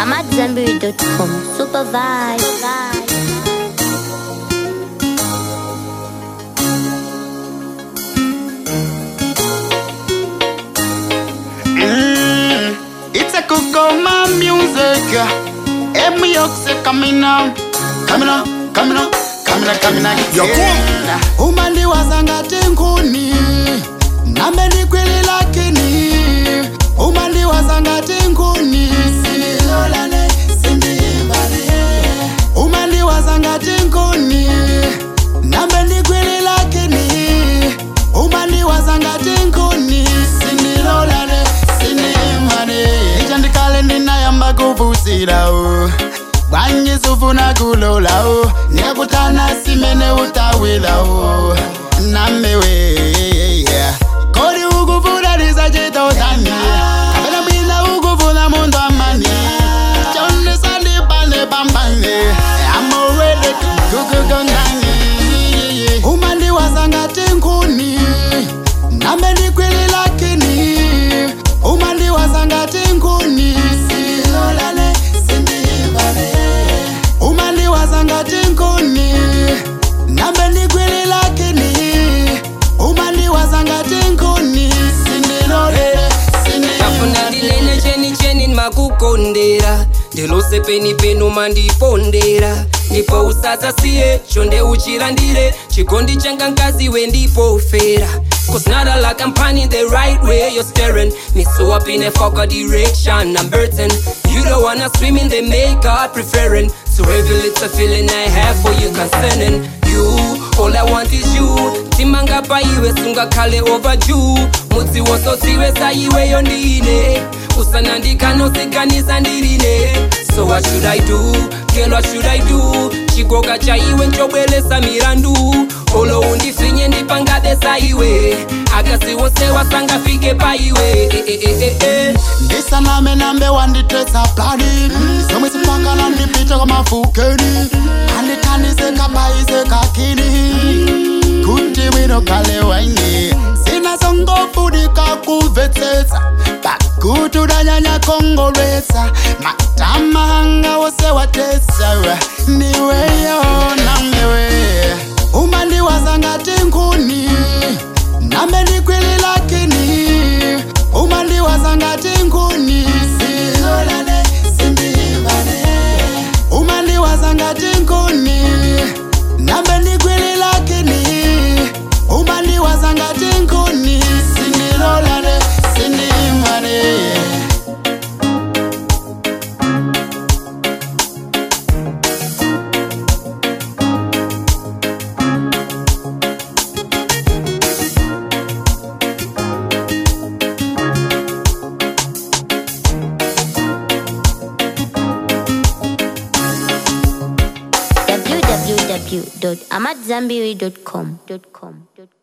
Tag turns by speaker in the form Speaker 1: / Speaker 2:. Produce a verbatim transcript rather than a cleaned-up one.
Speaker 1: ahmad zambiri dot com. Super vibe.
Speaker 2: Mm, it's a Kukoma music. Every ox coming now, coming up, coming up, coming up, coming up. Yeah. Umali wazanga tenkuni, nameli kweli lakini. Umali wazanga tenkuni, sinilolane, sindimbane. Umali wazanga tenkuni, nameli kweli lakini. Umali wazanga tenkuni, sinilolane, sindimbane. Ijandikale nina yamba kuvusira o. Wanyi sufuna kulola o. Nekutana simene utawila o. Namewe kodi ukufuna lisajita utani. Kapena bila ukufuna mundu amani. Chonde sandi pale pambane. Amorele kukukongani. Umali wazanga tenkuni, nameli kweli lakini. Umali wazanga tenkuni, sinilolane, sindimbane. Umali wazanga tenkuni, nameli kweli lakini. Umali wazanga tenkuni, sinilolane,
Speaker 3: Afuna dilene cheni cheni makukondera. Ndelose peni penu mandipondera. Ndipo usaza siye chonde uchirandire. Chikondi changa nkazi we ndipo fera. Cause not a like I'm panning the right way. You're staring me so up in a fucker direction. I'm burning. You don't wanna swim in the makeup preferring. So every little feeling I have for you concerning you. All I want is you. Timanga pa iwe sunga kale overdue. Mutsi woso siwe sa iwe yondine. Usanandika no sikanisa ndirine. So what should I do? Girl, what should I do? Chikoka cha iwe nchobwelesa mirandu. Olo undifinye ndipangabesa iwe. Akasi wose wasanga fike pa iwe. Eh, eh, eh, eh, eh.
Speaker 2: Ndisa name nambe wanditesa plani. Somi sipanga na ndipita kwa mafukeni. Anditandise kabaise kakini. Kuti wino kale waini. Sina songo fudika kuvetsetsa. Pakutu danyanya kongolwetsa. Matamanga wose watesa. Niwe yo namewe. Umali wazanga tenkuni, nameli kweli lakini. Umali wazanga tenkuni, sinilolane, sindimbane. Umali wazanga tenkuni, nameli kweli lakini. Umali wazanga tenkuni, sinilolane, sindimbane.
Speaker 1: w w w dot ahmad zambiri dot com.